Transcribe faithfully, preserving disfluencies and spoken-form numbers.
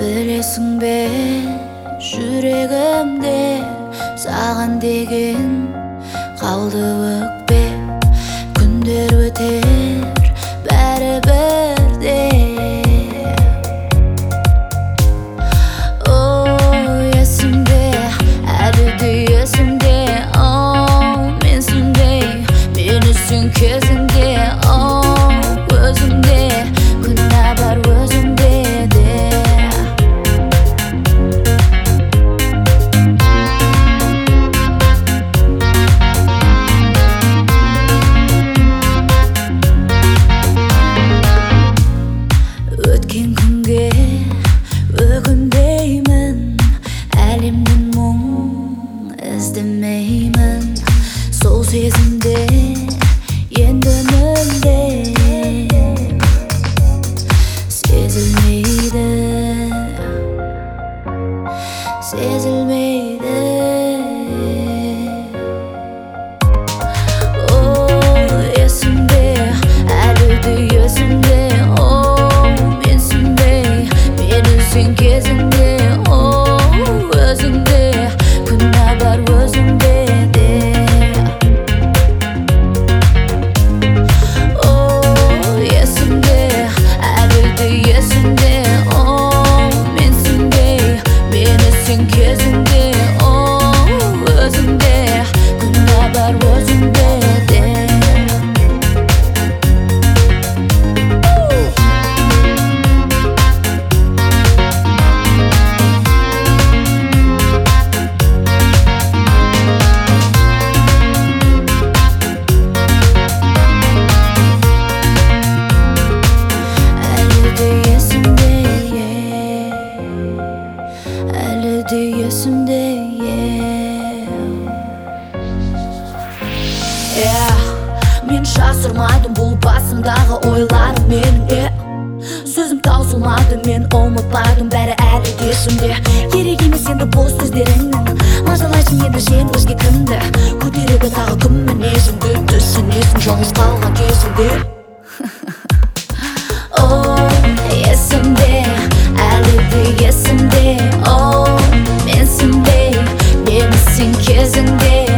Білесің бе, жүрегімде саған деген қалды өкпе. Күндер өтер бәрібір де. О, есімде, әлі де есімде. О, менсінбей, мені сен кезіңде. О, өзіңде, күнә бар өзіңде де. Өткен күнге өкінбеймін, әлемнің мұң іздемеймін. Сол сезімде енді мүлде сезілмейді, сезілмейді. О, есімде, әлі де есімде. Сен кезіңде, о, өзіңде, күнә бар өзіңде де. О, есімде, әлі де есімде. О, менсінбей, мені сен кезіңде. О, өзіңде, күнә бар өзіңде де. Әлі де есімде, мен жасырмадым бұл басымдағы ойларым менің. Сөзім таусылмады, мен ұмытпадым, бәрі әлі де есімде. Керек емес енді бос сөздеріңнің, мазалайсың енді сен өзге кімді. Көтереді тағы кім мінезіңді, түсінесің жалғыз қалған кезіңде. О, есімде, әлі де есімде. О, менсінбей, мені сен кезіңде.